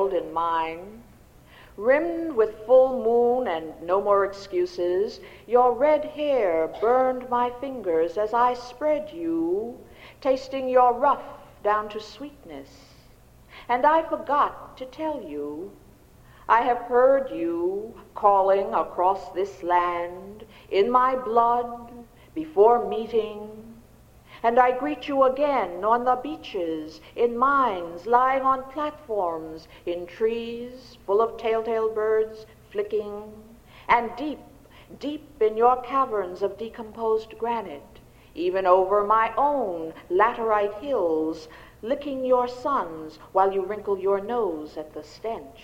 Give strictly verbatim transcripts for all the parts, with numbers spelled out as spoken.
child in mine. Rimmed with full moon and no more excuses, your red hair burned my fingers as I spread you, tasting your rough down to sweetness. And I forgot to tell you, I have heard you calling across this land in my blood before meeting. And I greet you again on the beaches, in mines, lying on platforms, in trees full of telltale birds flicking, and deep, deep in your caverns of decomposed granite, even over my own laterite hills, licking your sons while you wrinkle your nose at the stench.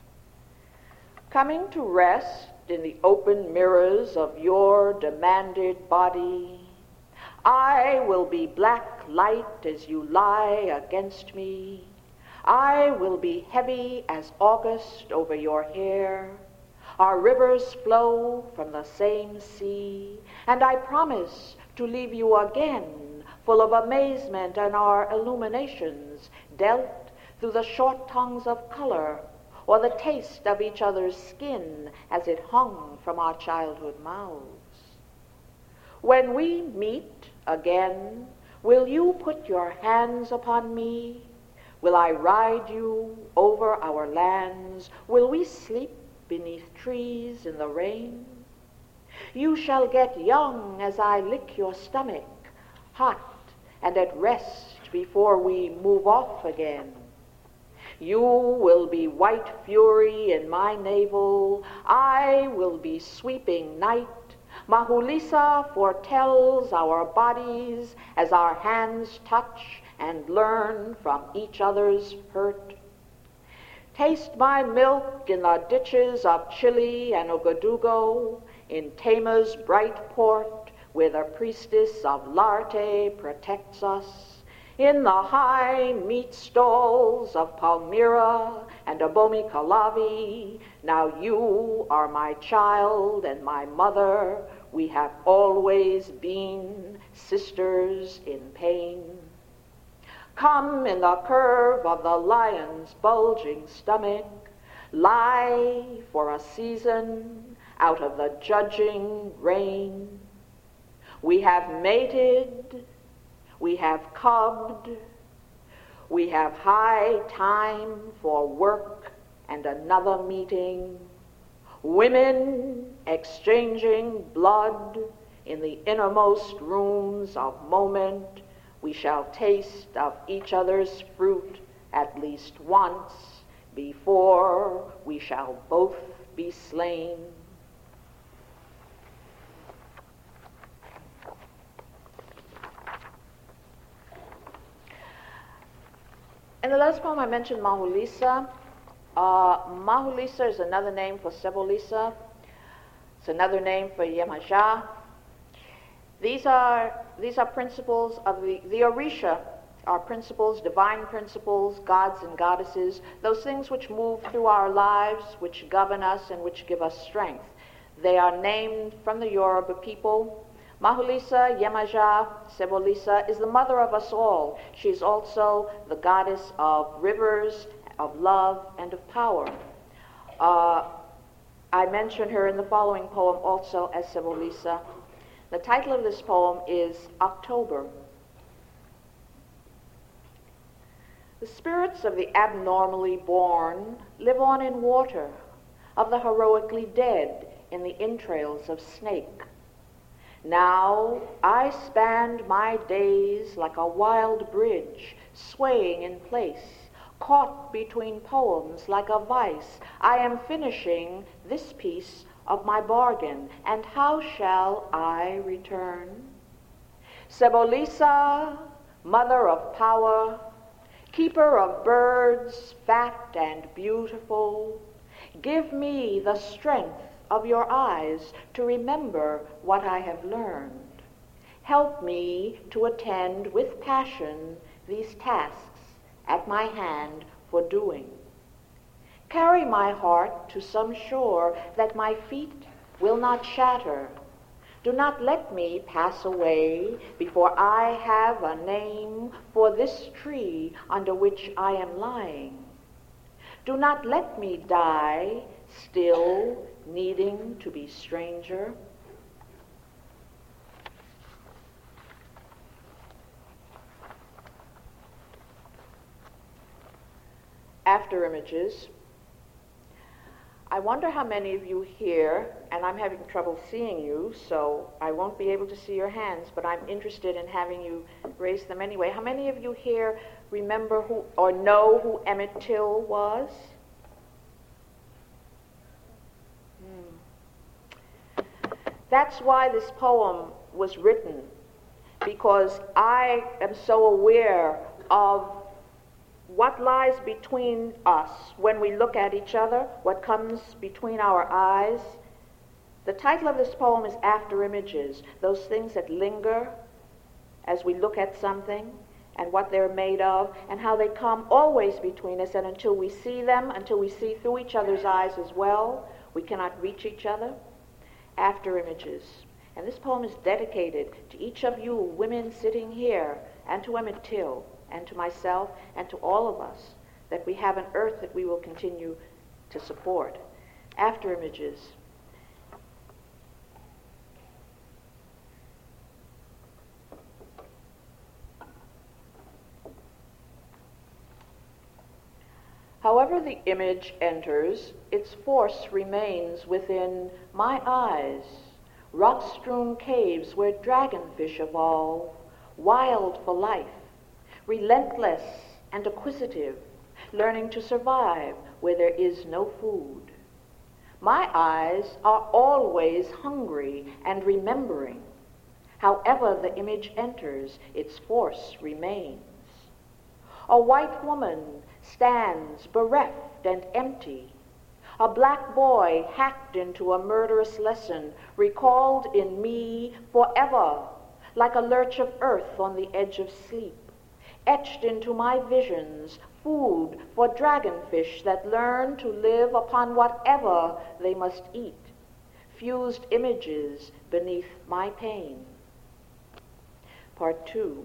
Coming to rest in the open mirrors of your demanded body, I will be black light as you lie against me. I will be heavy as August over your hair. Our rivers flow from the same sea, and I promise to leave you again full of amazement and our illuminations dealt through the short tongues of color or the taste of each other's skin as it hung from our childhood mouths. When we meet again, will you put your hands upon me? Will I ride you over our lands? Will we sleep beneath trees in the rain? You shall get young as I lick your stomach, hot and at rest before we move off again. You will be white fury in my navel. I will be sweeping night. Mahulisa foretells our bodies as our hands touch and learn from each other's hurt. Taste my milk in the ditches of Chile and Ouagadougou, in Tama's bright port, where the priestess of Larte protects us, in the high meat stalls of Palmyra and Abomi Calavi. Now you are my child and my mother. We have always been sisters in pain. Come in the curve of the lion's bulging stomach, lie for a season out of the judging rain. We have mated, we have cubbed, we have high time for work and another meeting. Women exchanging blood in the innermost rooms of moment. We shall taste of each other's fruit at least once before we shall both be slain. In the last poem I mentioned Mahulisa. Uh, Mahulisa is another name for Sebolisa. It's another name for Yemaja. These are, these are principles of the, the Orisha, are principles, divine principles, gods and goddesses, those things which move through our lives, which govern us and which give us strength. They are named from the Yoruba people. Mahulisa, Yemaja, Sebolisa is the mother of us all. She's also the goddess of rivers, of love, and of power. Uh, I mention her in the following poem also as Sebolisa. The title of this poem is October. The spirits of the abnormally born live on in water, of the heroically dead in the entrails of snake. Now I spanned my days like a wild bridge, swaying in place, caught between poems like a vice. I am finishing this piece of my bargain, and how shall I return? Sebolisa, mother of power, keeper of birds, fat and beautiful, give me the strength of your eyes to remember what I have learned. Help me to attend with passion these tasks at my hand for doing. Carry my heart to some shore that my feet will not shatter. Do not let me pass away before I have a name for this tree under which I am lying. Do not let me die, still needing to be stranger. After images. I wonder how many of you here, and I'm having trouble seeing you, so I won't be able to see your hands, but I'm interested in having you raise them anyway. How many of you here remember who or know who Emmett Till was? Hmm. That's why this poem was written, because I am so aware of what lies between us when we look at each other, what comes between our eyes. The title of this poem is After Images, those things that linger as we look at something and what they're made of and how they come always between us, and until we see them, until we see through each other's eyes as well, we cannot reach each other. After Images. And this poem is dedicated to each of you women sitting here, and to Emmett Till, and to myself, and to all of us, that we have an earth that we will continue to support. After Images. However the image enters, its force remains within my eyes, rock-strewn caves where dragonfish evolve, wild for life, relentless and acquisitive, learning to survive where there is no food. My eyes are always hungry and remembering. However the image enters, its force remains. A white woman stands bereft and empty. A black boy hacked into a murderous lesson, recalled in me forever, like a lurch of earth on the edge of sleep. Etched into my visions, food for dragonfish that learn to live upon whatever they must eat. Fused images beneath my pain. Part two.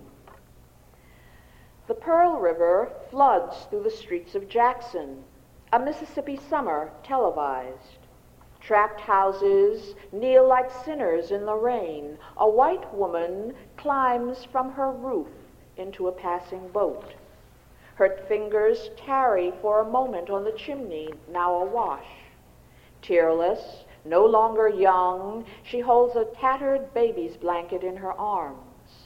The Pearl River floods through the streets of Jackson, a Mississippi summer televised. Trapped houses kneel like sinners in the rain. A white woman climbs from her roof into a passing boat. Her fingers tarry for a moment on the chimney, now awash. Tearless, no longer young, she holds a tattered baby's blanket in her arms.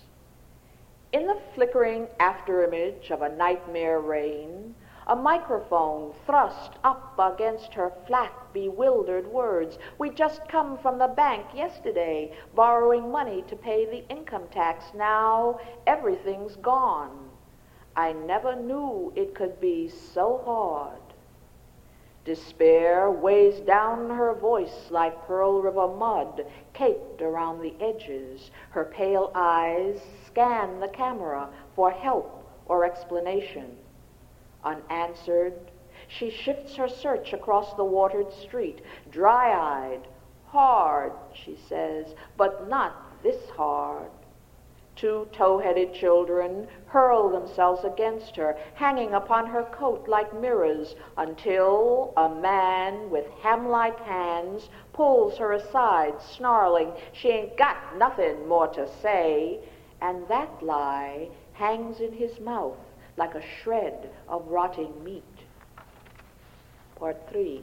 In the flickering afterimage of a nightmare rain, a microphone thrust up against her flat, bewildered words. We just come from the bank yesterday, borrowing money to pay the income tax. Now everything's gone. I never knew it could be so hard. Despair weighs down her voice like Pearl River mud, caked around the edges. Her pale eyes scan the camera for help or explanation. Unanswered, she shifts her search across the watered street, dry-eyed. Hard, she says, but not this hard. Two tow-headed children hurl themselves against her, hanging upon her coat like mirrors, until a man with ham-like hands pulls her aside, snarling, she ain't got nothing more to say, and that lie hangs in his mouth like a shred of rotting meat. Part three.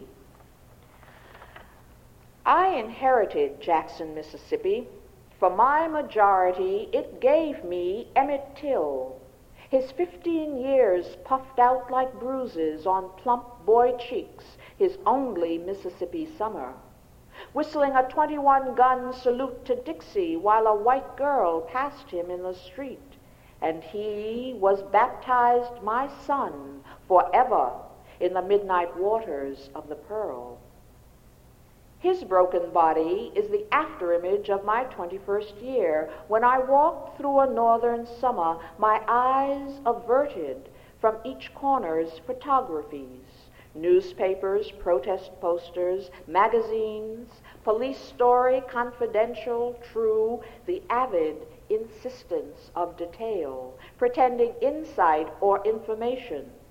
I inherited Jackson, Mississippi. For my majority, it gave me Emmett Till, his fifteen years puffed out like bruises on plump boy cheeks, his only Mississippi summer, whistling a twenty-one gun salute to Dixie while a white girl passed him in the street. And he was baptized my son forever in the midnight waters of the Pearl. His broken body is the afterimage of my twenty-first year, when I walked through a northern summer, my eyes averted from each corner's photographies, newspapers, protest posters, magazines, police story, confidential, true, the avid insistence of detail, pretending insight or information.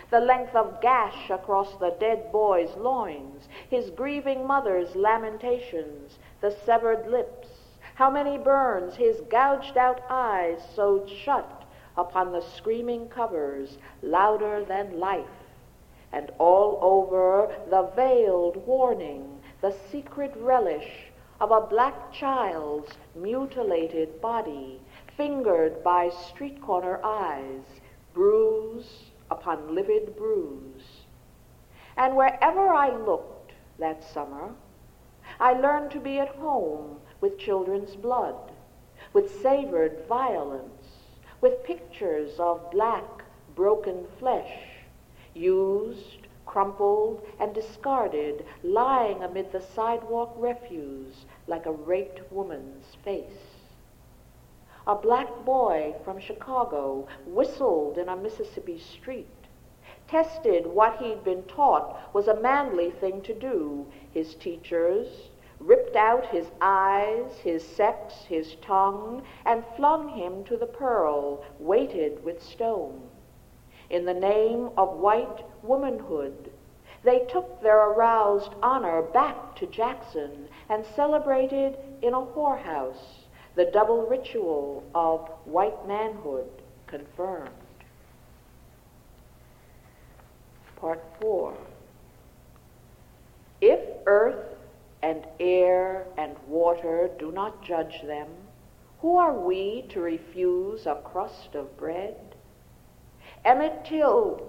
the length of gash across the dead boy's loins, his grieving mother's lamentations, the severed lips, how many burns his gouged-out eyes sewed shut upon the screaming covers, louder than life, and all over the veiled warning, the secret relish of a black child's mutilated body, fingered by street-corner eyes, bruise upon livid bruise. And wherever I looked that summer, I learned to be at home with children's blood, with savored violence, with pictures of black, broken flesh, used, crumpled, and discarded, lying amid the sidewalk refuse like a raped woman's face. A black boy from Chicago whistled in a Mississippi street, tested what he'd been taught was a manly thing to do. His teachers ripped out his eyes, his sex, his tongue, and flung him to the Pearl, weighted with stone. In the name of white womanhood, they took their aroused honor back to Jackson and celebrated in a whorehouse the double ritual of white manhood confirmed. Part four. If earth and air and water do not judge them, who are we to refuse a crust of bread? Emmett Till,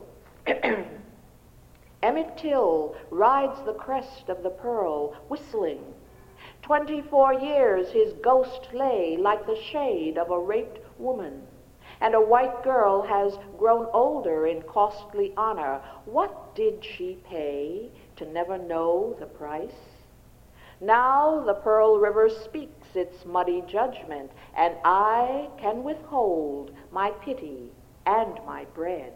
Emmett Till rides the crest of the Pearl, whistling. Twenty-four years his ghost lay like the shade of a raped woman, and a white girl has grown older in costly honor. What did she pay to never know the price? Now the Pearl River speaks its muddy judgment, and I can withhold my pity and my bread.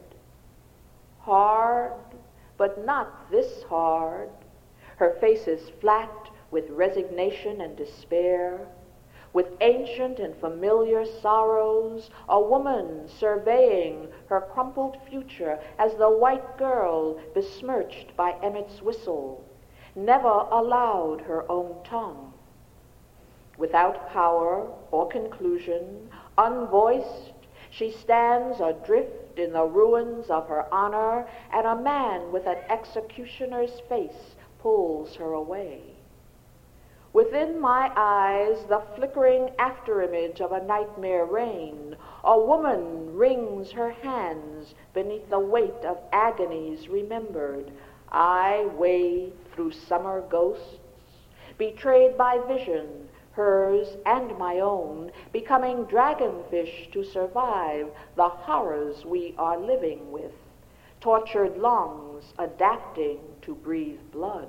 Hard, but not this hard. Her face is flat with resignation and despair, with ancient and familiar sorrows, a woman surveying her crumpled future as the white girl besmirched by Emmett's whistle never allowed her own tongue. Without power or conclusion, unvoiced, she stands adrift in the ruins of her honor, and a man with an executioner's face pulls her away. Within my eyes, the flickering afterimage of a nightmare reign. A woman wrings her hands beneath the weight of agonies remembered. I wade through summer ghosts, betrayed by vision, hers and my own, becoming dragonfish to survive the horrors we are living with, tortured lungs adapting to breathe blood.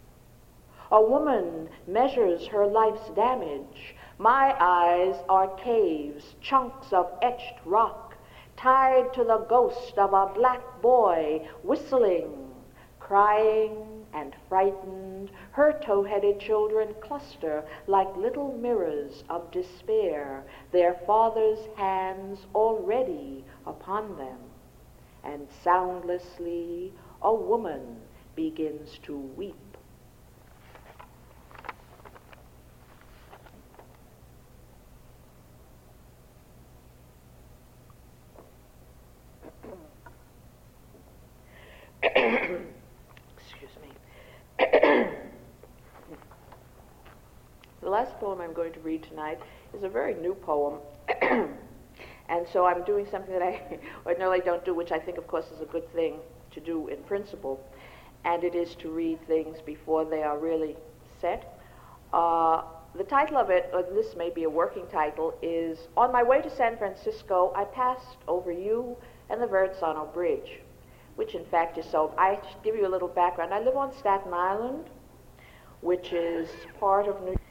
A woman measures her life's damage. My eyes are caves, chunks of etched rock, tied to the ghost of a black boy, whistling, crying and frightened. Her tow-headed children cluster like little mirrors of despair, their father's hands already upon them. And soundlessly, a woman begins to weep. Excuse me. The last poem I'm going to read tonight is a very new poem, and so I'm doing something that I ordinarily don't do, which I think, of course, is a good thing to do in principle, and it is to read things before they are really set. Uh, the title of it, or this may be a working title, is On My Way to San Francisco, I Passed Over You and the Verrazzano Bridge, which in fact is so. I should give you a little background. I live on Staten Island, which is part of New York.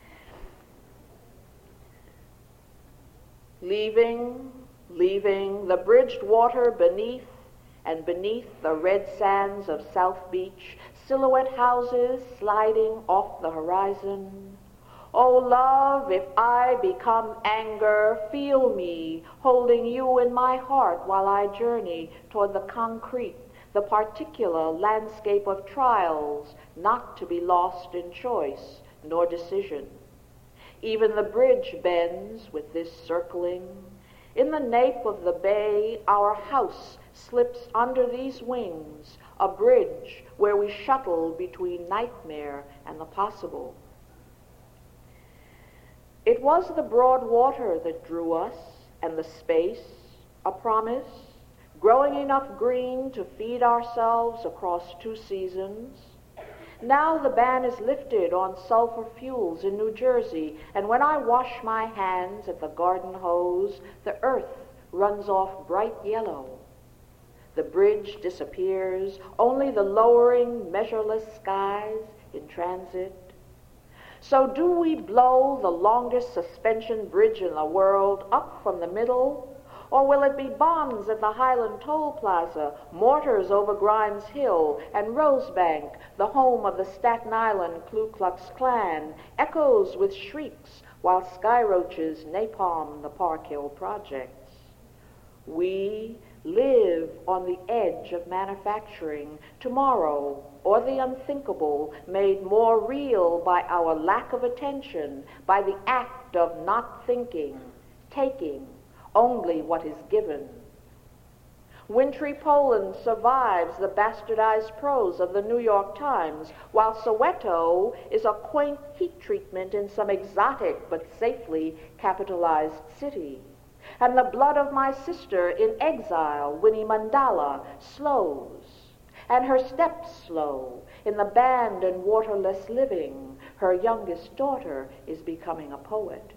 Leaving, leaving the bridged water beneath, and beneath the red sands of South Beach, silhouette houses sliding off the horizon. Oh, love, if I become anger, feel me, holding you in my heart while I journey toward the concrete, the particular landscape of trials not to be lost in choice nor decision. Even the bridge bends with this circling. In the nape of the bay, our house slips under these wings, a bridge where we shuttle between nightmare and the possible. It was the broad water that drew us, and the space, a promise, growing enough green to feed ourselves across two seasons. Now the ban is lifted on sulfur fuels in New Jersey, and when I wash my hands at the garden hose, the earth runs off bright yellow. The bridge disappears, only the lowering, measureless skies in transit. So do we blow the longest suspension bridge in the world up from the middle? Or will it be bombs at the Highland Toll Plaza, mortars over Grimes Hill, and Rosebank, the home of the Staten Island Ku Klux Klan, echoes with shrieks while sky roaches napalm the Park Hill projects? We live on the edge of manufacturing tomorrow, or the unthinkable made more real by our lack of attention, by the act of not thinking, taking only what is given. Wintry Poland survives the bastardized prose of the New York Times, while Soweto is a quaint heat treatment in some exotic but safely capitalized city. And the blood of my sister in exile, Winnie Mandela, slows, and her steps slow in the banned and waterless living. Her youngest daughter is becoming a poet.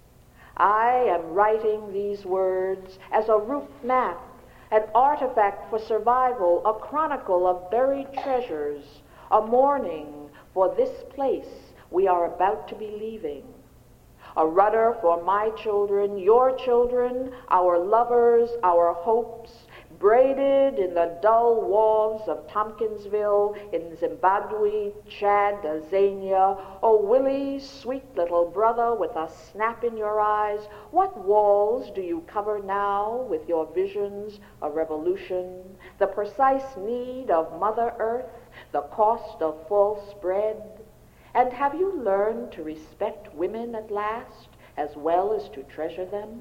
I am writing these words as a route map, an artifact for survival, a chronicle of buried treasures, a mourning for this place we are about to be leaving, a rudder for my children, your children, our lovers, our hopes, braided in the dull wharves of Tompkinsville, in Zimbabwe, Chad, Tanzania. Oh, Willie, sweet little brother with a snap in your eyes, what walls do you cover now with your visions of revolution, the precise need of Mother Earth, the cost of false bread? And have you learned to respect women at last, as well as to treasure them?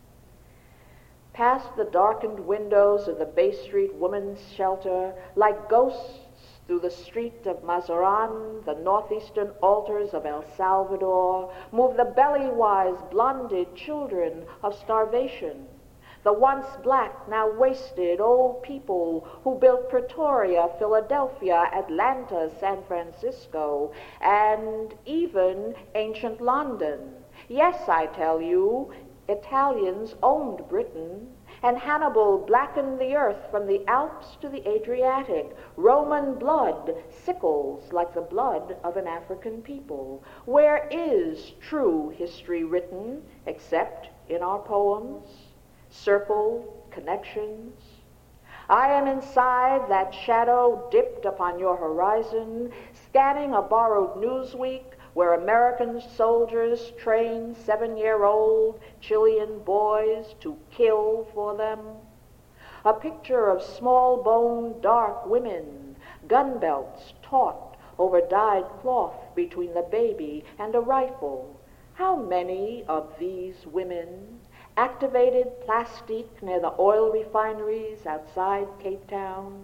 Past the darkened windows of the Bay Street Women's Shelter, like ghosts through the street of Mazaran, the northeastern altars of El Salvador, move the belly-wise, blonded children of starvation, the once black, now wasted old people who built Pretoria, Philadelphia, Atlanta, San Francisco, and even ancient London. Yes, I tell you, Italians owned Britain, and Hannibal blackened the earth from the Alps to the Adriatic. Roman blood sickles like the blood of an African people. Where is true history written except in our poems? Circle connections. I am inside that shadow dipped upon your horizon, scanning a borrowed Newsweek where American soldiers train seven-year-old Chilean boys to kill for them. A picture of small-boned, dark women, gun belts taut over dyed cloth between the baby and a rifle. How many of these women activated plastique near the oil refineries outside Cape Town,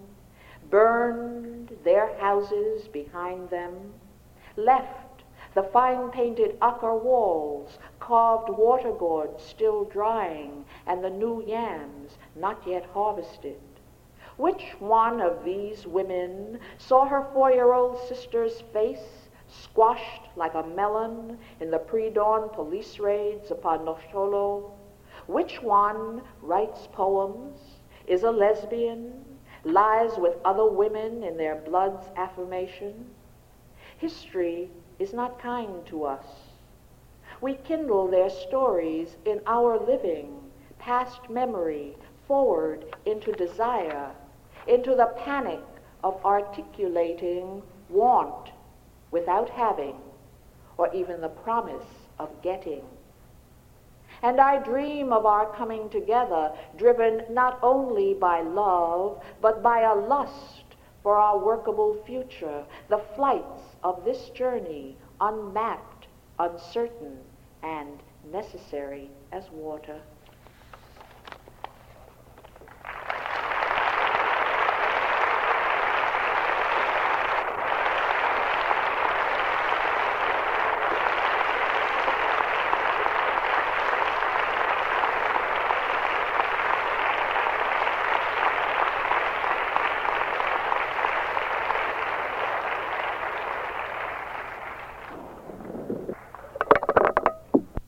burned their houses behind them, left the fine-painted ochre walls, carved water gourds still drying, and the new yams not yet harvested? Which one of these women saw her four-year-old sister's face squashed like a melon in the pre-dawn police raids upon Nosholo? Which one writes poems, is a lesbian, lies with other women in their blood's affirmation? History is not kind to us. We kindle their stories in our living, past memory, forward into desire, into the panic of articulating want without having, or even the promise of getting. And I dream of our coming together, driven not only by love, but by a lust for our workable future, the flights of this journey, unmapped, uncertain, and necessary as water.